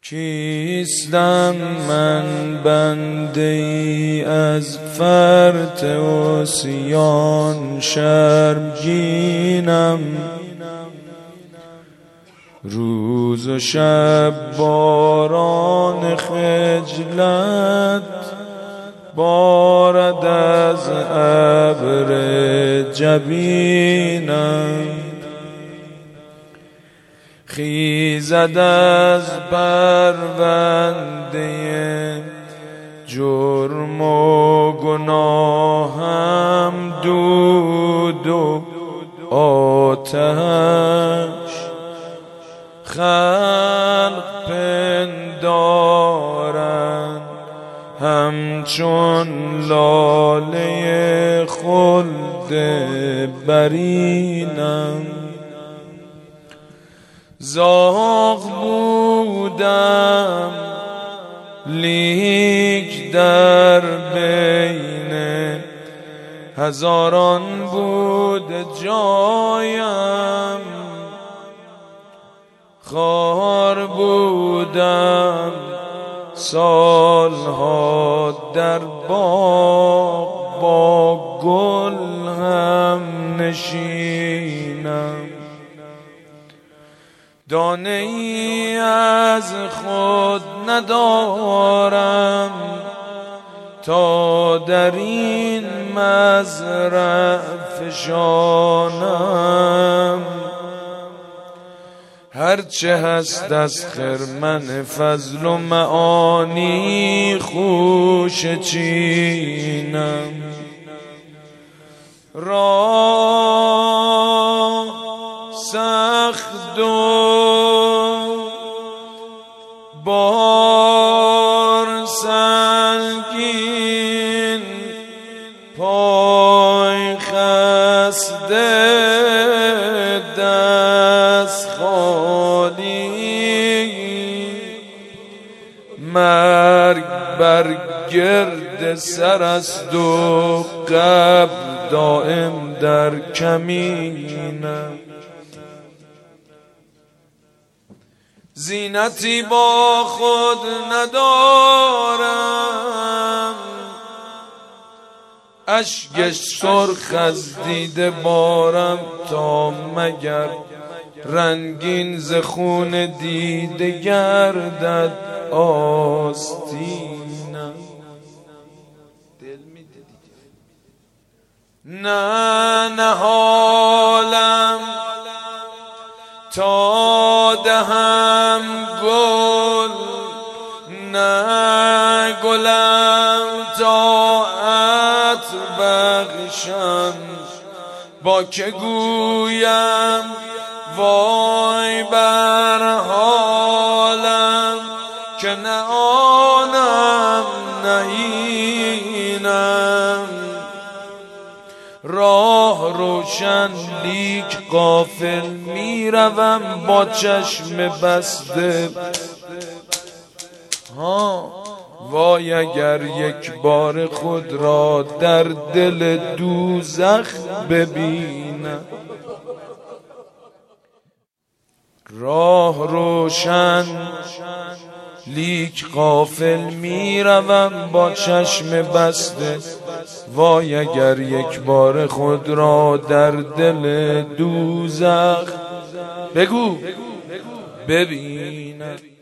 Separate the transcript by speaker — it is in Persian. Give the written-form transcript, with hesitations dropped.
Speaker 1: کیستم من بنده ای از فرط عصیان شرمگینم، روز و شب باران خجلت بارد از ابر جبینم، خیزد از پرونده جرم و گناهم دود و آتش، خلق پندارند همچون لاله خلد برینم، زاغ بودم لیک در بین هزاران بود جایم، خار بودم سالها در باغ با گل هم نشینم، دانه ای از خود ندارم تا در این مزرع فشانم، هرچه هست از خرمن فضل و معانی خوشه چینم، راه سخت و بار سنگین، پای خسته دست خالی، مرگ بر گرد سر است و قبر دائم در کمینم، زینتی با خود ندارم، اشک سرخ از دیده بارم تا مگر رنگین ز خون دیده گردد آستینم، نه نهالم تا دهم گل، نه گلم تا عطر بخشم، با که گویم وای بر حالم که نه آنم نه اینم، راه روشن لیک غافل میروم با چشم بسته، وای اگر یک بار خود را در دل دوزخ ببینم، راه روشن لیک غافل میروم با چشم بسته، وای اگر یک بار خود را در دل دوزخ بگو ببینم.